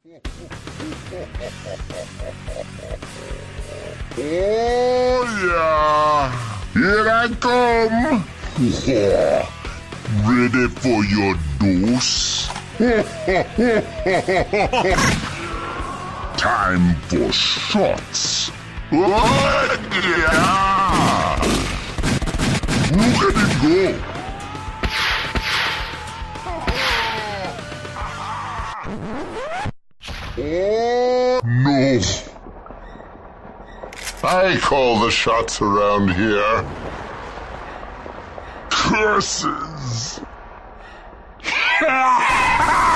Oh, yeah. Here I come. Ready for your dose? Time for shots. Oh, yeah. Look at it go. Oh, no. I call the shots around here. Curses.